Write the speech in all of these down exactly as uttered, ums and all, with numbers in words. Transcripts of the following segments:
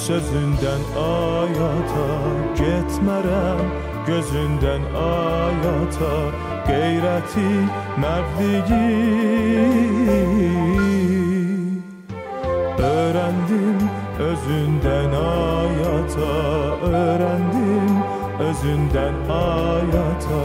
sözündən ayata getmərəm, gözündən ayata qeyrəti, mərdliyi öğrendim özündən ayata, öğrendim özündən ayata.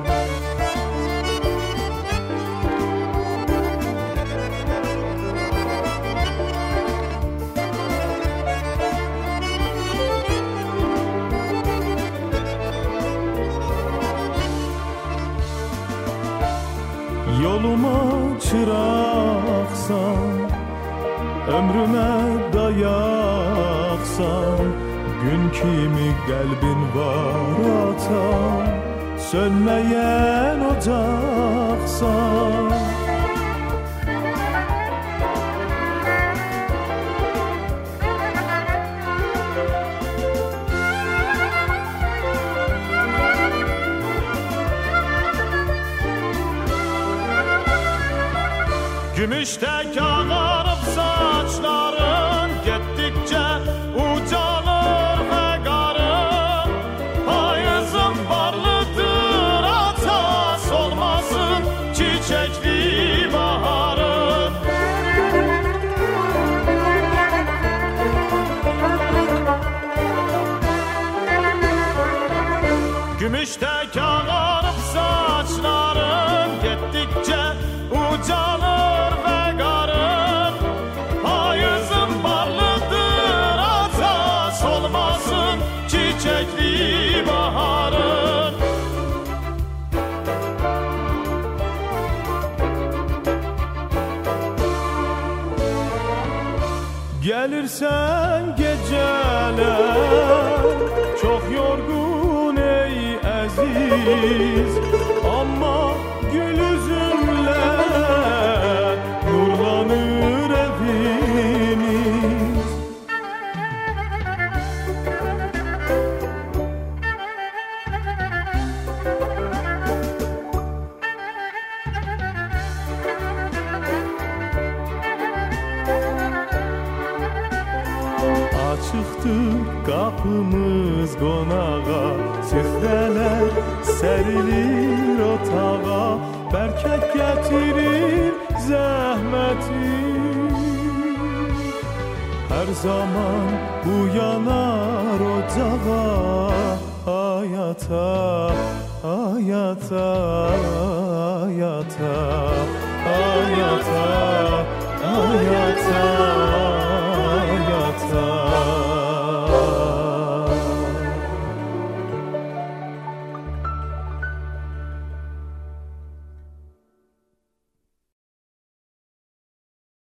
Yoluma çıraqsan, ömrümə dayaqsan, gün kimi qəlbin var ata, sönməyən ocaqsan. Gümüştek ağarıp saçların, gittikçe ucalır ve qarın. Payızın barlıdır ata, solmasın çiçekli baharın. Gümüştek ağarıp saçların, gittikçe ucalır. Çiçekli baharın. Gelirsen geceler çok yorgun ey aziz, ama gül yüzünle nurlanır evimiz. Açıqdır qapımız qonağa, süfrələr sərilir otağa, bərkət gətirir zəhməti. Hər zaman bu yanar ocağa, ayata, ayata, ayata, ayata.